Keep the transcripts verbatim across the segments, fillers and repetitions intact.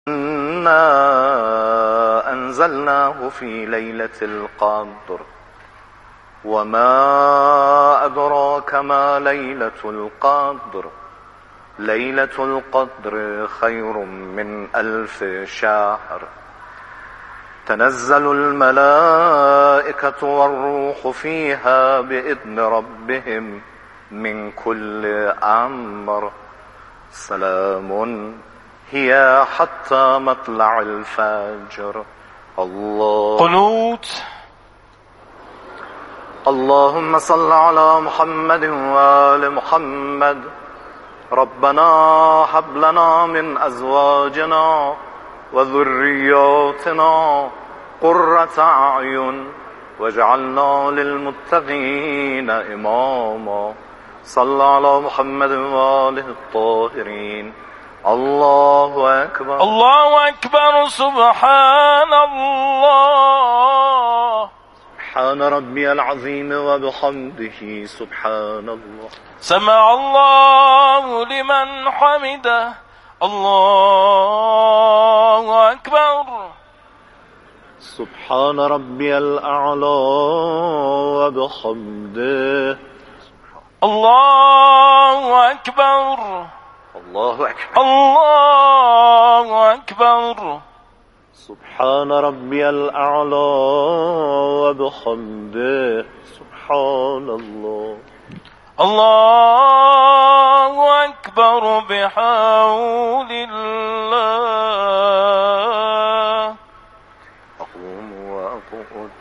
إنا أنزلناه في ليلة القدر وما أدراك ما ليلة القدر ليلة القدر خير من ألف شهر تنزل الملائكة والروح فيها بإذن ربهم من كل أمر سلام هي حتى مطلع الفجر. الله قنوت. اللهم صل على محمد وآل محمد. ربنا هب لنا من أزواجنا وذرياتنا قرة أعين واجعلنا للمتقين إماما. صل على محمد وآله الطاهرين. الله أكبر. الله أكبر. سبحان الله. سبحان ربي العظيم وبحمده سبحان الله. سمع الله لمن حمده. الله أكبر. سبحان ربي الأعلى وبحمده. الله أكبر. الله أكبر. الله أكبر. سبحان ربي الأعلى وبحمده سبحان الله. الله أكبر بحول الله. أقوم وأقعد.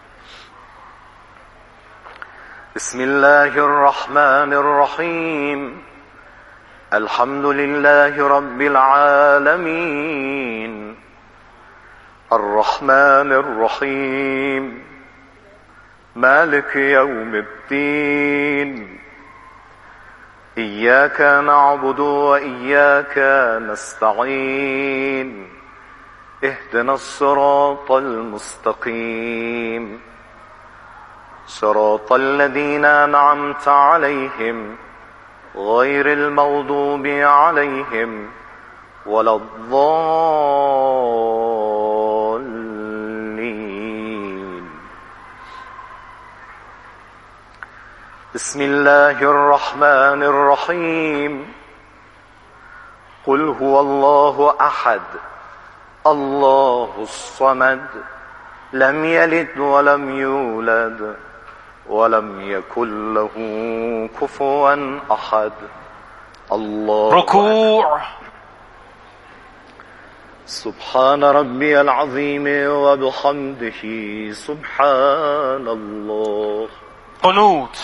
بسم الله الرحمن الرحيم. الحمد لله رب العالمين الرحمن الرحيم مالك يوم الدين. إياك نعبد وإياك نستعين. اهدنا الصراط المستقيم صراط الذين أنعمت عليهم غير المغضوب عليهم ولا الضالين. بسم الله الرحمن الرحيم. قل هو الله أحد الله الصمد لم يلد ولم يولد ولم يكن له كفوا أحد. الله ركوع. سبحان ربي العظيم وبحمده سبحان الله. قنوت.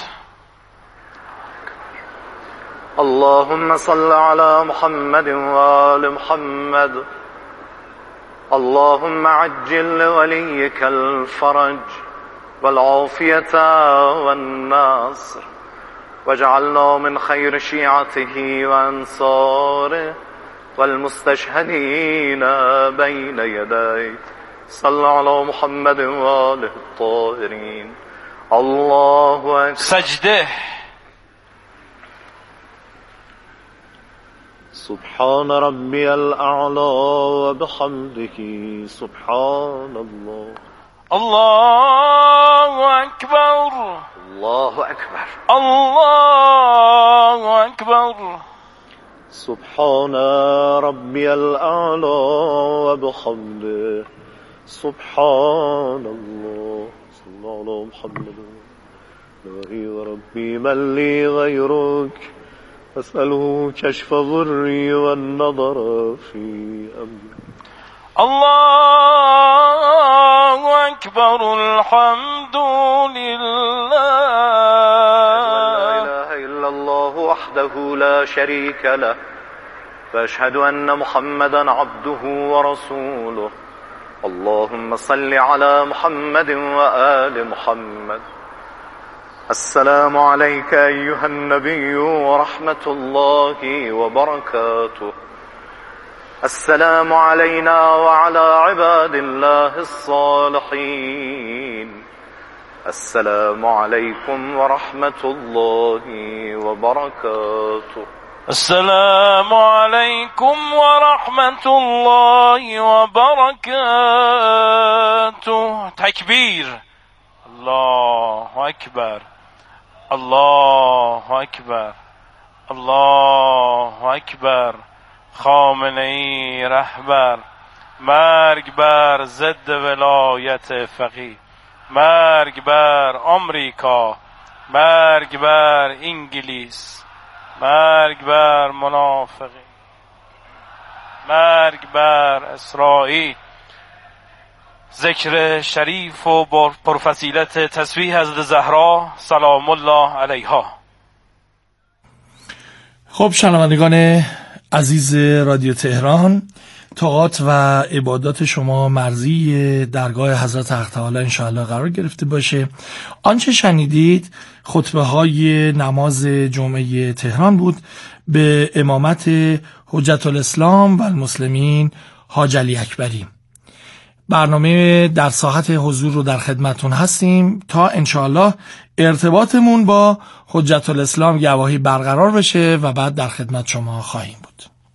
اللهم صل على محمد وآل محمد. اللهم عجل لوليك الفرج والعافية والنصر واجعلنا من خير شيعته وأنصاره والمستشهدين بين يديك. صل على محمد وآله الطاهرين. الله أكبر. سجده. سبحان ربي الأعلى وبحمده سبحان الله. الله أكبر. الله أكبر. الله أكبر. سبحان ربي الأعلى وبحمده سبحان الله. صلى الله على محمد. إلهي وربي من لي غيرك أسأله كشف ضري والنظر في أمري. الله أكبر. الحمد لله. لا إله إلا الله وحده لا شريك له فأشهد أن محمدا عبده ورسوله. اللهم صل على محمد وآل محمد. السلام عليك أيها النبي ورحمة الله وبركاته. السلام علينا وعلى عباد الله الصالحين. السلام عليكم ورحمة الله وبركاته. السلام عليكم ورحمة الله وبركاته. تكبير. الله أكبر الله أكبر الله أكبر. خامنه‌ای رهبر، مرگ بر ضد ولایت فقیه، مرگ بر آمریکا، مرگ بر انگلیس، مرگ بر منافقین، مرگ بر اسرائیل. ذکر شریف و پرفضیلت تسبیح حضرت زهرا سلام الله علیها. خب شنوندگان عزیز رادیو تهران، طاعات و عبادات شما مرضی درگاه حضرت حق تعالی انشاءالله قرار گرفته باشه. آنچه شنیدید خطبه های نماز جمعه تهران بود به امامت حجت الاسلام و المسلمین حاج علی اکبری. برنامه در ساحت حضور رو در خدمتون هستیم تا انشاءالله ارتباطمون با حجت الاسلام گواهی برقرار بشه و بعد در خدمت شما خواهیم بود.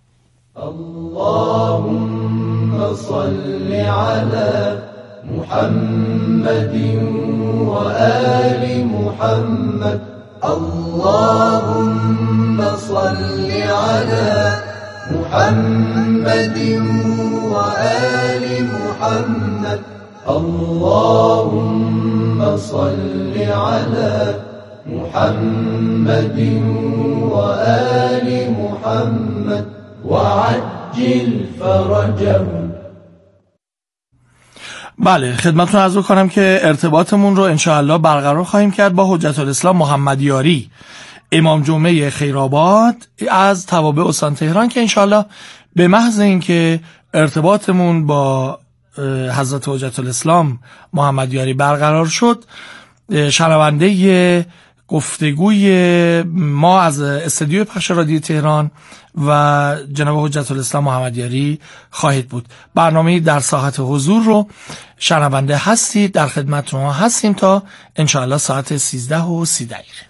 اللهم صل على محمد و آل محمد. اللهم صل على محمد و آل محمد. اللهم صل على محمد و آل محمد وعجل فرجهم. بله، خدمتتون عرض کنم که ارتباطمون رو انشاءالله برقرار خواهیم کرد با حجت الاسلام محمد یاری، امام جمعه خیرآباد از توابع استان تهران، که انشاءالله به محض اینکه ارتباطمون با حضرت حجت الاسلام محمد یاری برقرار شد، شنونده گفتگوی ما از استودیوی پخش رادیو تهران و جناب حجت الاسلام محمد یاری خواهید بود. برنامه در ساحت حضور رو شنونده هستید، در خدمت شما هستیم تا انشاءالله ساعت سیزده و سی دقیقه.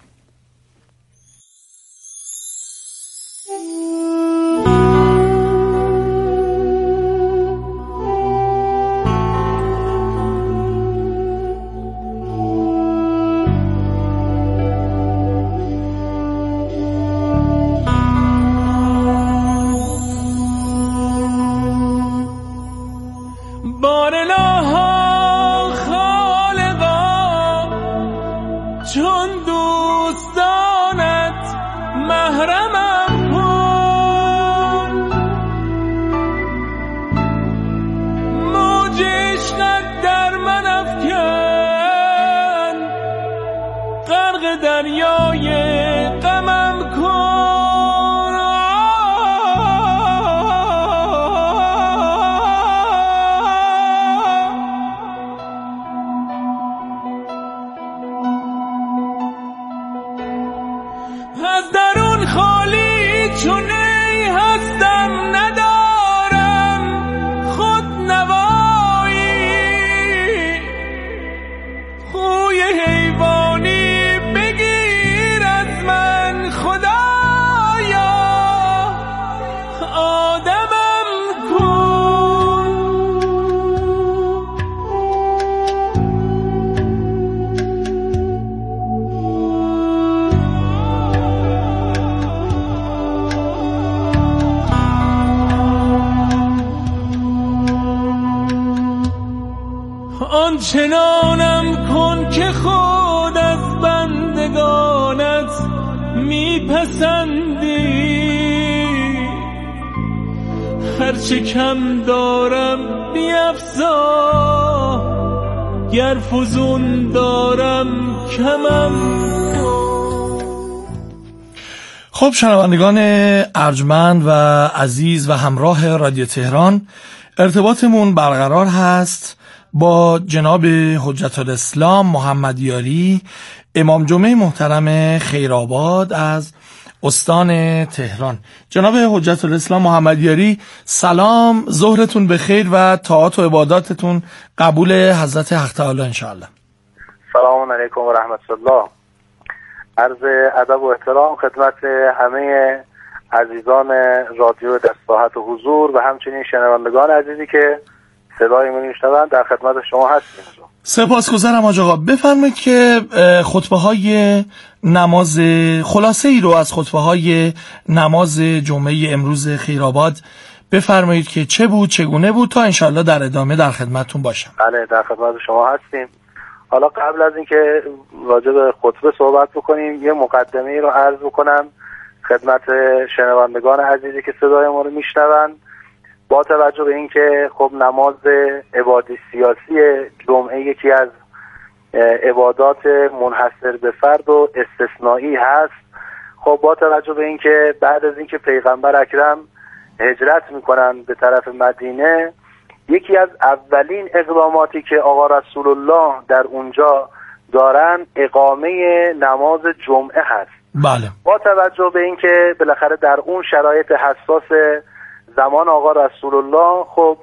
آنچنانم کن که خود از بندگانت میپسندی، هرچه کم دارم بیفزا، گر فزون دارم کمم کن. خب شنوندگان ارجمند و عزیز و همراه رادیو تهران، ارتباطمون برقرار هست با جناب حجت الاسلام محمد یاری، امام جمعه محترم خیرآباد از استان تهران. جناب حجت الاسلام محمد یاری، سلام، ظهرتون بخیر و طاعات و عباداتتون قبول حضرت حق تعالی انشاءالله. سلام علیکم و رحمت الله. عرض ادب و احترام خدمت همه عزیزان رادیو دستاحت و حضور و همچنین شنوندگان عزیزی که صدای من میشنوند در خدمت شما هستیم. سپاسگزارم حاج آقا. بفرمایید که خطبه های نماز خلاصه ای رو از خطبه های نماز جمعه امروز خیرآباد بفرمایید که چه بود، چگونه بود، تا انشالله در ادامه در خدمتتون باشم. بله در خدمت شما هستیم. حالا قبل از اینکه راجع به خطبه صحبت بکنیم یه مقدمه ای رو عرض بکنم خدمت شنوندگان عزیزی که صدای ما رو میشنوند. با توجه به اینکه خب نماز عبادی سیاسی جمعه یکی از عبادات منحصر به فرد و استثنایی هست، خب با توجه به اینکه بعد از اینکه پیغمبر اکرم هجرت میکنن به طرف مدینه، یکی از اولین اقداماتی که آقا رسول الله در اونجا دارن اقامه نماز جمعه هست. بله. با توجه به اینکه بالاخره در اون شرایط حساس زمان آقا رسول الله خب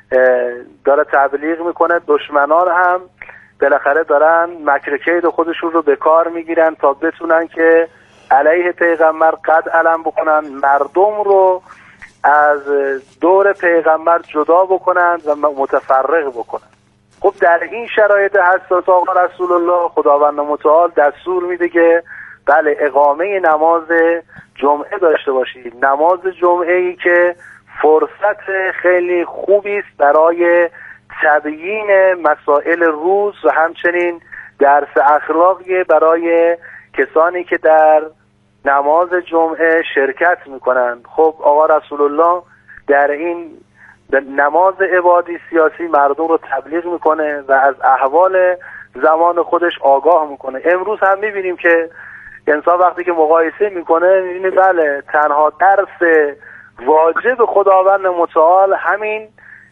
داره تبلیغ میکنه، دشمنان هم بالاخره دارن مکر کید خودشون رو به کار میگیرن تا بتونن که علیه پیغمبر قد علم بکنن، مردم رو از دور پیغمبر جدا بکنن و متفرق بکنن. خب در این شرایط حساس آقا رسول الله خداوند متعال دستور میده که بله اقامه نماز جمعه داشته باشید. نماز جمعه ای که فرصت خیلی خوبی است برای تبیین مسائل روز و همچنین درس اخلاقی برای کسانی که در نماز جمعه شرکت میکنند. خب آقا رسول الله در این نماز عبادی سیاسی مردم رو تبلیغ میکنه و از احوال زمان خودش آگاه میکنه. امروز هم میبینیم که انسان وقتی که مقایسه میکنه میبینه بله تنها درس واجب خداوند متعال همین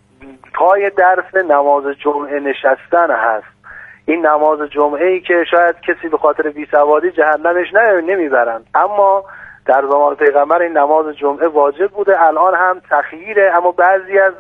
پای درس نماز جمعه نشستن هست. این نماز جمعه ای که شاید کسی به خاطر بیسوادی جهنمش نمیبرن، اما در زمان پیغمبر این نماز جمعه واجب بوده. الان هم تخییره، اما بعضی از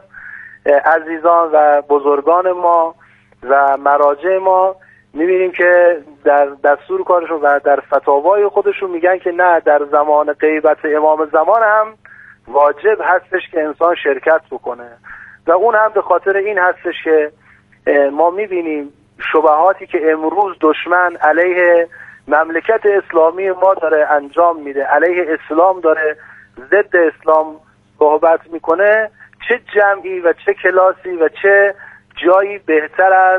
عزیزان و بزرگان ما و مراجع ما میبینیم که در دستور کارشون و در فتاوای خودشون میگن که نه، در زمان غیبت امام زمان هم واجب هستش که انسان شرکت بکنه و اون هم به خاطر این هستش که ما میبینیم شبهاتی که امروز دشمن علیه مملکت اسلامی ما داره انجام میده، علیه اسلام داره ضد اسلام صحبت میکنه، چه جمعی و چه کلاسی و چه جایی بهتر از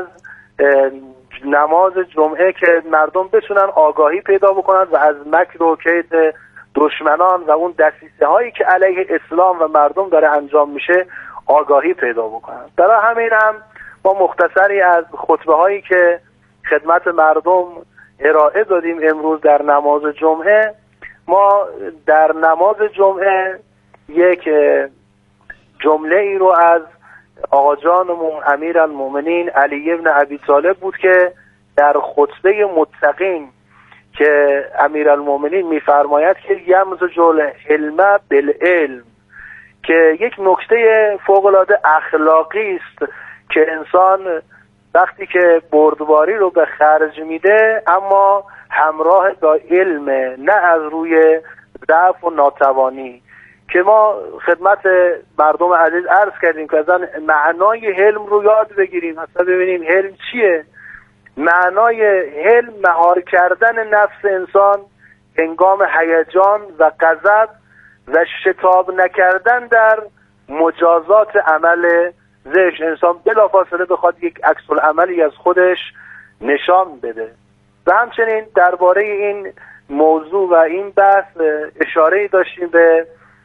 نماز جمعه که مردم بتونن آگاهی پیدا بکنن و از مکر و کید دشمنان و اون دسیسه هایی که علیه اسلام و مردم داره انجام میشه آگاهی پیدا بکنن. برای همین هم ما مختصری از خطبه هایی که خدمت مردم ارائه دادیم امروز در نماز جمعه. ما در نماز جمعه یک جمله ای رو از آقا جانمون امیر المومنین علی ابن ابی طالب بود که در خطبه متقین که امیر المومنین میفرماید که یمزج العلم بالعلم، که یک نکته فوق‌العاده اخلاقی است که انسان وقتی که بردباری رو به خرج میده اما همراه با علم، نه از روی ضعف و ناتوانی، که ما خدمت مردم عزیز عرض کردیم که اصلا معنای حلم رو یاد بگیریم، اصلا ببینیم حلم چیه. معنای حلم مهار کردن نفس انسان هنگام هیجان و غضب و شتاب نکردن در مجازات عمل زشت. انسان بلافاصله بخواد یک عکس العملی از خودش نشان بده. و همچنین درباره این موضوع و این بحث اشاره‌ای داشتیم به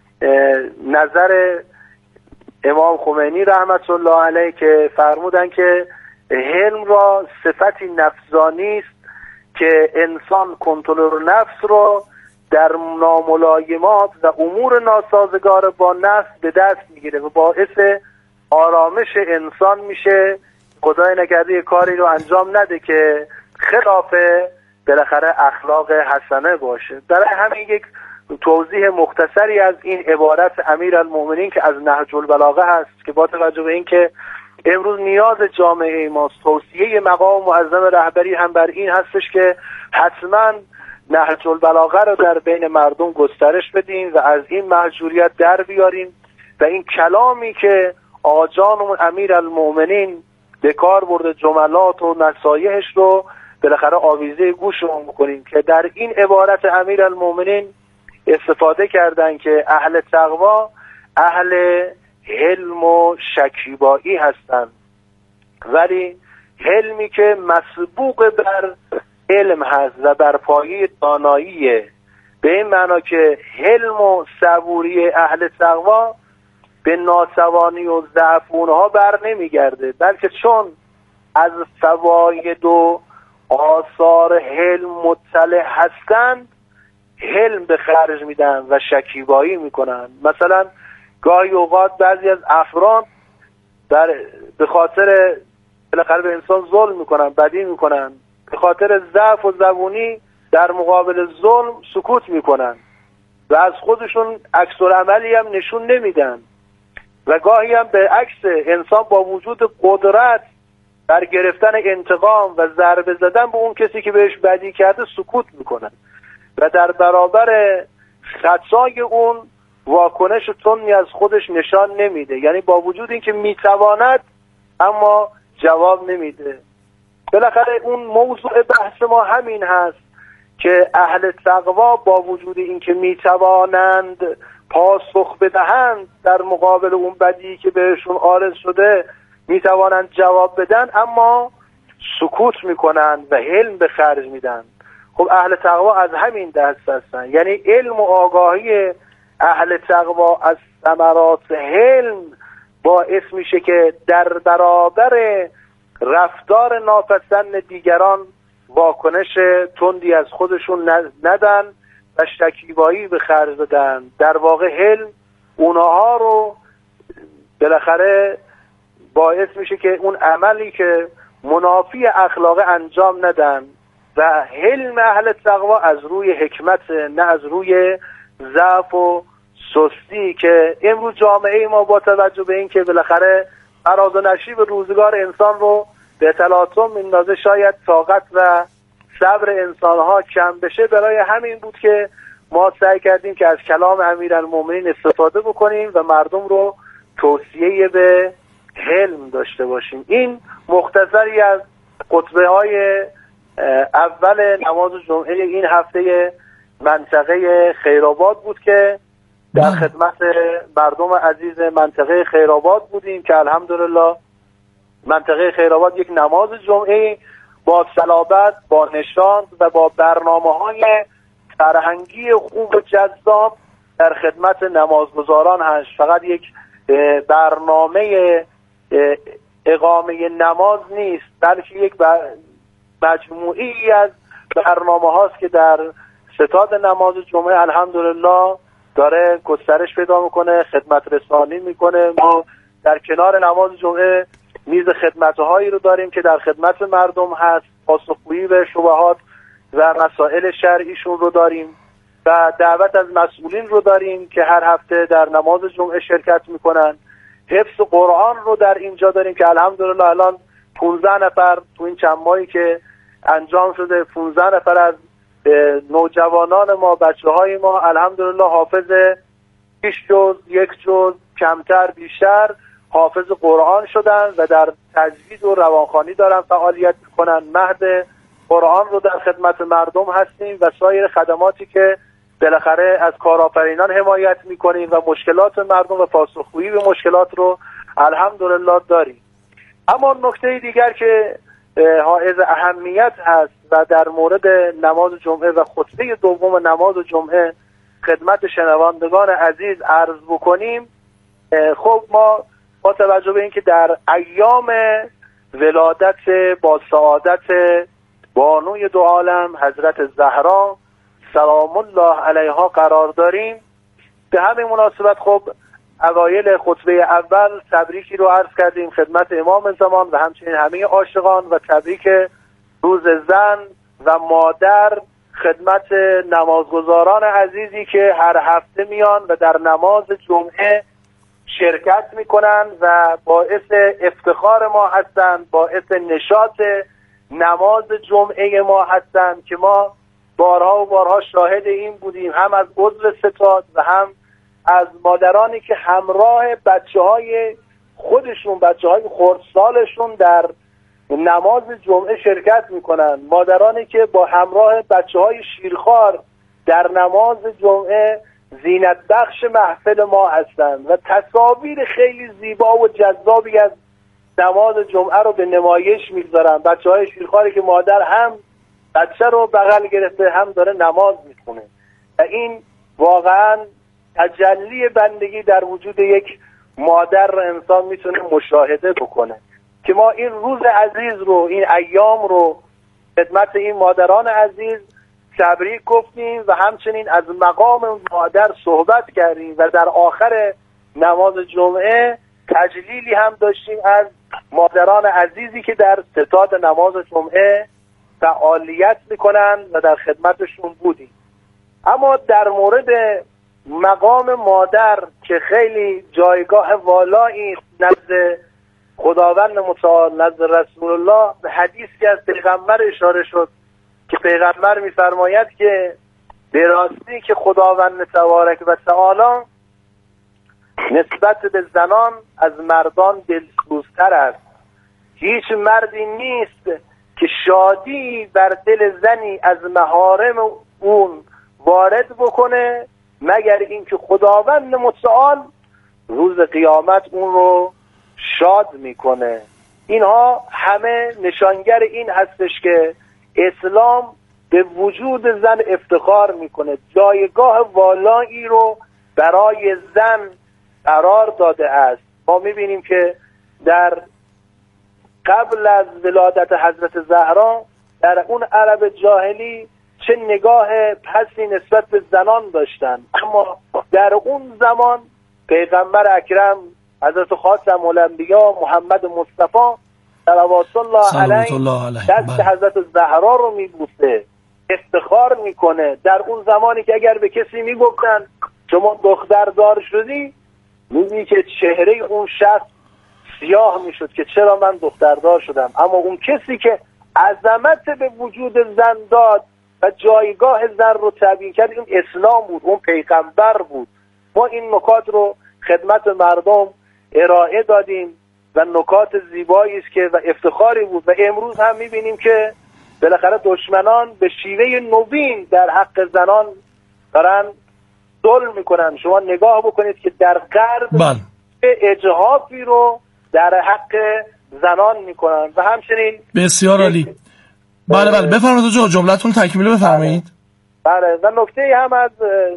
نظر امام خمینی رحمت الله علیه که فرمودن که حلم را صفتی نفسانی است که انسان کنترل نفس رو در ناملایمات و امور ناسازگار با نفس به دست میگیره و باعث آرامش انسان میشه، خدای نکرده کاری رو انجام نده که خلاف بالاخره اخلاق حسنه باشه. برای همین یک توضیح مختصری از این عبارت امیر المومنین که از نهج البلاغه هست که با توجه به این که امروز نیاز جامعه ماست، توصیه مقام معظم رهبری هم بر این هستش که حتما نهج البلاغه رو در بین مردم گسترش بدیم و از این محجوریت در بیاریم و این کلامی که آقا جانمون امیرالمؤمنین به کار برده جملات و نصایحش رو بالاخره آویزه گوشمون بکنیم که در این عبارت امیرالمؤمنین استفاده کردن که اهل تقوا اهل حلم و شکیبایی هستند، ولی حلمی که مسبوق بر علم هست و بر پایه داناییه، به این معنا که حلم و صبوری اهل تقوا به ناتوانی و ضعف اونها بر نمیگرده، بلکه چون از فواید و آثار حلم مطلع هستند حلم به خرج میدن و شکیبایی میکنن. مثلا گاهی اوقات بعضی از افراد در به خاطر بالاخره به انسان ظلم میکنن، بدی میکنن، به خاطر ضعف و زبونی در مقابل ظلم سکوت میکنن و از خودشون عکس العملی هم نشون نمیدن و گاهی هم به عکس انسان با وجود قدرت در گرفتن انتقام و ضربه زدن به اون کسی که بهش بدی کرده سکوت میکنن و در برابر خطای اون واکنش تندی از خودش نشان نمیده، یعنی با وجود اینکه میتواند اما جواب نمیده. بالاخره اون موضوع بحث ما همین هست که اهل تقوا با وجود اینکه میتوانند پاسخ بدهند در مقابل اون بدی که بهشون عارض شده، میتوانند جواب بدن، اما سکوت میکنن و حلم به خرج میدن. خب اهل تقوا از همین دست هستن، یعنی علم و آگاهی اهل تقوا از ثمرات حلم باعث میشه که در برابر رفتار ناپسند دیگران واکنش تندی از خودشون ندن و شکیبایی به خرج بدن. در واقع حلم اونها رو بالاخره باعث میشه که اون عملی که منافی اخلاق انجام ندن و حلم اهل تقوا از روی حکمت، نه از روی ضعف و سستی که امروز جامعه ما با توجه به این که بالاخره فراز و نشیب روزگار انسان رو به تلاطم میندازه، شاید طاقت و صبر انسانها کم بشه. برای همین بود که ما سعی کردیم که از کلام امیرالمؤمنین استفاده بکنیم و مردم رو توصیه به حلم داشته باشیم. این مختصری از خطبه های اول نماز جمعه این هفته منطقه خیرآباد بود که در خدمت مردم عزیز منطقه خیرآباد بودیم که الحمدلله منطقه خیرآباد یک نماز جمعه با صلابت، با نشان و با برنامه‌های فرهنگی خوب و جذاب در خدمت نمازگزاران هست. فقط یک برنامه اقامه نماز نیست، بلکه یک مجموعی از برنامه هاست که در ستاد نماز جمعه الحمدلله داره گسترش پیدا میکنه، خدمت رسانی میکنه. ما در کنار نماز جمعه میز خدمت‌هایی رو داریم که در خدمت مردم هست، پاسخگویی به شبهات و مسائل شرعیشون رو داریم و دعوت از مسئولین رو داریم که هر هفته در نماز جمعه شرکت میکنن. حفظ قرآن رو در اینجا داریم که الحمدلله الان پانزده نفر تو این چند ماهی که انجام شده، پانزده نفر از نوجوانان ما، بچه های ما الحمدلله حافظ شش جز، یک جز، کمتر بیشتر حافظ قرآن شدن و در تجوید و روانخوانی دارن فعالیت میکنن. مهد قرآن رو در خدمت مردم هستیم و سایر خدماتی که بالاخره از کارآفرینان حمایت میکنیم و مشکلات مردم و پاسخگویی به مشکلات رو الحمدلله داریم. اما نکته دیگر که حائز اهمیت هست و در مورد نماز جمعه و خطبه دوم نماز جمعه خدمت شنوندگان عزیز عرض بکنیم، خب ما با توجه به اینکه در ایام ولادت با سعادت بانوی دو عالم حضرت زهرا سلام الله علیها قرار داریم، به همین مناسبت خب اوایل خطبه اول تبریکی رو عرض کردیم خدمت امام زمان و همچنین همه عاشقان و تبریک روز زن و مادر خدمت نمازگزاران عزیزی که هر هفته میان و در نماز جمعه شرکت میکنن و باعث افتخار ما هستند، باعث نشاط نماز جمعه ما هستند که ما به بارها و بارها شاهد این بودیم، هم از عضو ستاد و هم از مادرانی که همراه بچه های خودشون، بچه های خردسالشون در نماز جمعه شرکت میکنن، مادرانی که با همراه بچه های شیرخوار در نماز جمعه زینت بخش محفل ما هستند و تصاویر خیلی زیبا و جذابی از نماز جمعه رو به نمایش میگذارن. بچه های شیرخواری که مادر هم بچه رو بغل گرفته هم داره نماز میخونه و این واقعا تجلی بندگی در وجود یک مادر رو انسان میتونه مشاهده بکنه که ما این روز عزیز رو، این ایام رو خدمت این مادران عزیز تبریک گفتیم و همچنین از مقام مادر صحبت کردیم و در آخر نماز جمعه تجلیلی هم داشتیم از مادران عزیزی که در ستاد نماز جمعه فعالیت میکنن و در خدمتشون بودیم. اما در مورد مقام مادر که خیلی جایگاه والایی نزد خداوند متعال، نزد رسول الله، به حدیثی از پیغمبر اشاره شد که پیغمبر میفرماید که به راستی که خداوند تبارک و تعالی نسبت به زنان از مردان دلسوزتر است. هیچ مردی نیست که شادی بر دل زنی از محارم اون وارد بکنه مگر اینکه خداوند متعال روز قیامت اون رو شاد میکنه. اینها همه نشانگر این هستش که اسلام به وجود زن افتخار میکنه، جایگاه والایی رو برای زن قرار داده است. ما میبینیم که در قبل از ولادت حضرت زهرا در اون عرب جاهلی چه نگاه پسی نسبت به زنان داشتن، اما در اون زمان پیغمبر اکرم حضرت خاتم الانبیا محمد مصطفی صلوات الله علیه دست حضرت زهرا رو میبوسه، افتخار میکنه. در اون زمانی که اگر به کسی میگفتن شما دختردار شدی، میبینی که چهره اون شخص سیاه میشد که چرا من دختردار شدم. اما اون کسی که عظمت به وجود زن داد و جایگاه زن رو تبیین کرد، این اسلام بود، اون پیغمبر بود. ما این نکات رو خدمت مردم ارائه دادیم و نکات زیبایی است که و افتخاری بود و امروز هم میبینیم که بالاخره دشمنان به شیوه نوین در حق زنان دارن ظلم میکنن. شما نگاه بکنید که در غرب بله. اجحافی رو در حق زنان میکنن و همچنین بسیار عالی. بله بله بفرمایید جو جملتون تکمیل بفرمایید. بله و نکته هم از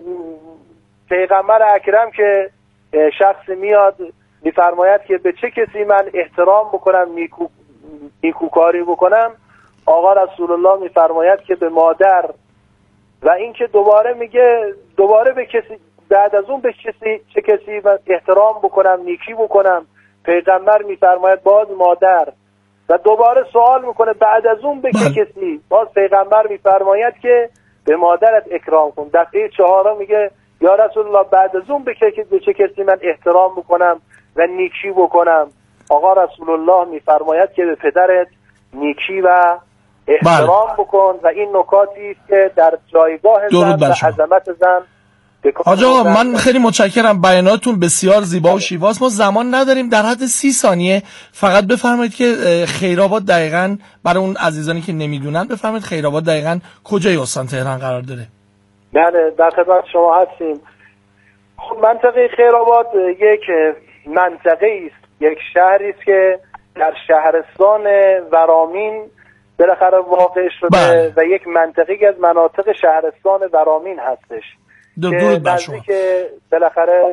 پیغمبر اکرم که شخص میاد میفرماید که به چه کسی من احترام بکنم، نیکو نیکوکاری بکنم، آقا رسول الله میفرماید که به مادر. و این که دوباره میگه دوباره به کسی بعد از اون به کسی چه کسی من احترام بکنم، نیکی بکنم، پیغمبر میفرماید باز مادر. و دوباره سوال میکنه بعد از اون به چه کسی، باز پیغمبر میفرماید که به مادرت اکرام کن. دفعه چهارم میگه یا رسول الله بعد از اون به چه کسی من احترام بکنم و نیکی بکنم، آقا رسول الله میفرماید که به پدرت نیکی و احترام بله. بکن. و این نکاتی است که در جایگاه زن و عظمت زن. حاج آقا من خیلی متشکرم، بیاناتون بسیار زیبا و شیواست. ما زمان نداریم، در حد سی ثانیه فقط بفرمایید که خیرآباد دقیقاً برای اون عزیزانی که نمیدونن بفرمایید خیرآباد دقیقاً کجای استان تهران قرار داره؟ بله در خدمت شما هستیم. خب منطقه خیرآباد یک منطقه است، یک شهری است که در شهرستان ورامین بالاخره واقع شده بله. و یک منطقه از مناطق شهرستان ورامین هستش درود بر شما که بالاخره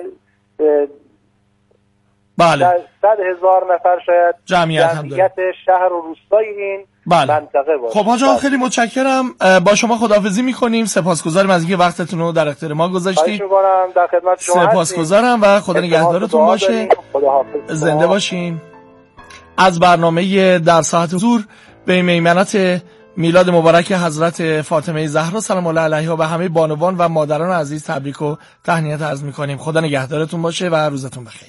بله صد هزار نفر شاید جمعیت هم داره، شهر و روستای این بله. منطقه باشه. خب حاج آقا خیلی متشکرم، با شما خداحافظی میکنیم، سپاسگزاریم از اینکه وقتتون رو در اختیار ما گذاشتید. در خدمت شما سپاسگزارم و خدا نگهدارتون باشه، زنده باشین. از برنامه در ساعت حضور به میمنت میلاد مبارک حضرت فاطمه زهرا سلام الله علیها و همه بانوان و مادران عزیز تبریک و تهنیت عرض میکنیم. خدا نگهدارتون باشه و روزتون بخیر.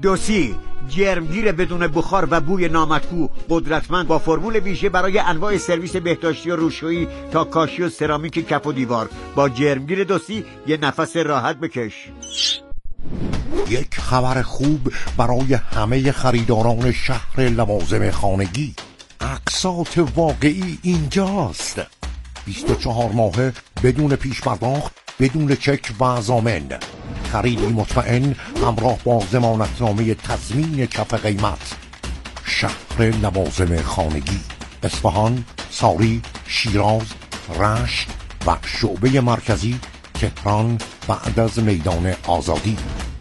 دوسی جرمگیر بدون بخار و بوی نامطبوع، قدرتمند، با فرمول ویژه برای انواع سرویس بهداشتی و روشویی تا کاشی و سرامیک کف و دیوار. با جرمگیر دوسی یه نفس راحت بکش. یک خبر خوب برای همه خریداران شهر لوازم خانگی. اقساط واقعی اینجاست. بیست و چهار ماهه بدون پیش پرداخت، بدون چک و ضامن. خریدی مطمئن همراه با ضمانتنامه تضمین کف قیمت. شهر لوازم خانگی، اصفهان، ساری، شیراز، رشت و شعبه مرکزی تهران بعد از میدان آزادی.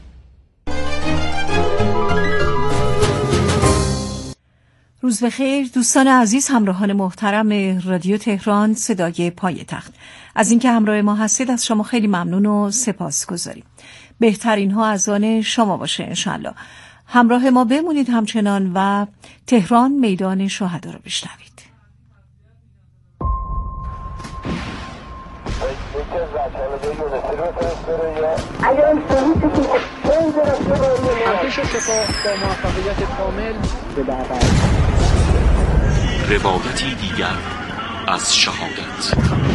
روز بخیر دوستان عزیز، همراهان محترم رادیو تهران صدای پایتخت. از اینکه همراه ما هستید از شما خیلی ممنون و سپاسگزاریم. بهترین ها از آن شما باشه انشالله. همراه ما بمونید همچنان و تهران میدان شهدا رو بشنوید. روایتی دیگر از شهادت.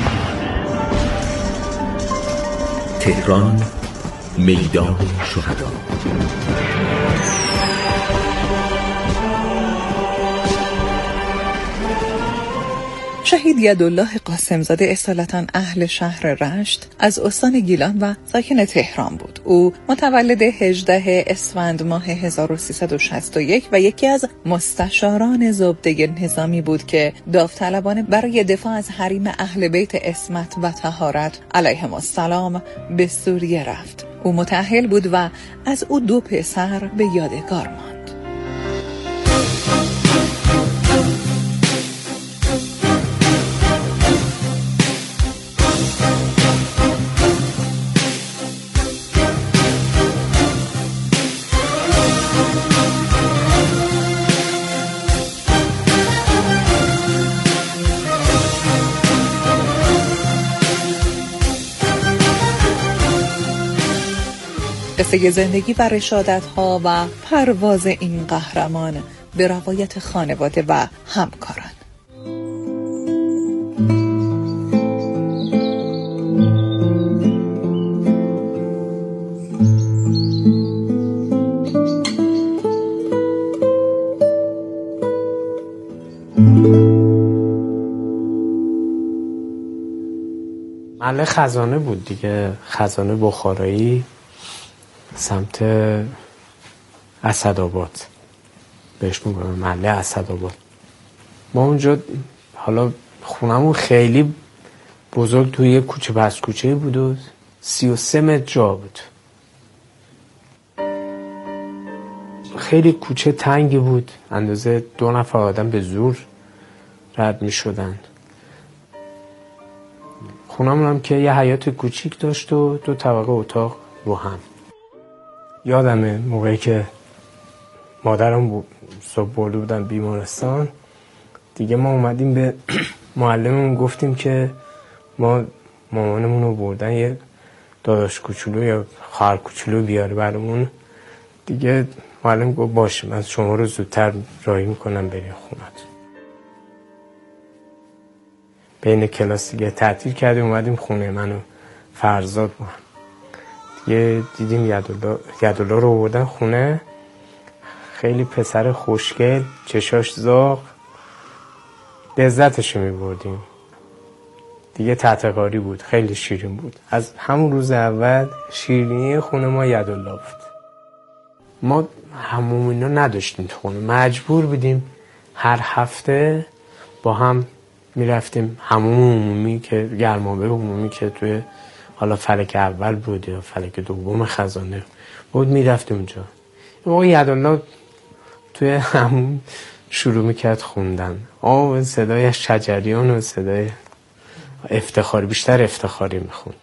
تهران میدان شهدا. شهید یدالله قاسمزاده اصالتاً اهل شهر رشت از استان گیلان و ساکن تهران بود. او متولد هجدهم اسفند ماه هزار و سیصد و شصت و یک و یکی از مستشاران زبده نظامی بود که داوطلبانه برای دفاع از حریم اهل بیت عصمت و طهارت علیهم السلام به سوریه رفت. او متأهل بود و از او دو پسر به یادگار ماند. قصه زندگی و رشادت‌ها و پرواز این قهرمان به روایت خانواده و همکاران. محل خزانه بود دیگه، خزانه بخارایی سمت اسدآباد بهش میگن، محله اسدآباد. ما اونجا حالا خونمون خیلی بزرگ توی یه کوچه پس کوچه بود و سی و سه متر جا بود. خیلی کوچه تنگی بود، اندازه دو نفر آدم به زور رد می شدن. خونمون هم که یه حیاط کوچیک داشت و دو طبقه اتاق رو هم. یادمه موقعی که مادرم صبح برده بودن بیمارستان دیگه، ما اومدیم به معلممون گفتیم که ما مامانمون رو بردن یه داداش کوچولو یا خواهر کوچولو بیاره برامون. دیگه معلم گفت باشه من شما رو زودتر راهی میکنم بریم خونت. بین کلاس دیگه تعطیل کردیم اومدیم خونه من و فرزاد با هم. یه دیدیم یدالله یدالله رو آوردن خونه، خیلی پسر خوشگل، چشاش زاغ، لذتشو میبردیم دیگه. تحتقاری بود، خیلی شیرین بود. از همون روز اول شیرینی خونه ما یدالله بود. ما حموم اینا نداشتیم تو خونه، مجبور بودیم هر هفته با هم میرفتیم حموم عمومی که گرمابه عمومی که توی حالا فلک اول بود یا فلک دوم خزانه بود، میرفتیم اونجا. موقع یدالله توی همون شروع میکرد خوندن. آه صدای شجریان و صدای افتخاری، بیشتر افتخاری میخوند.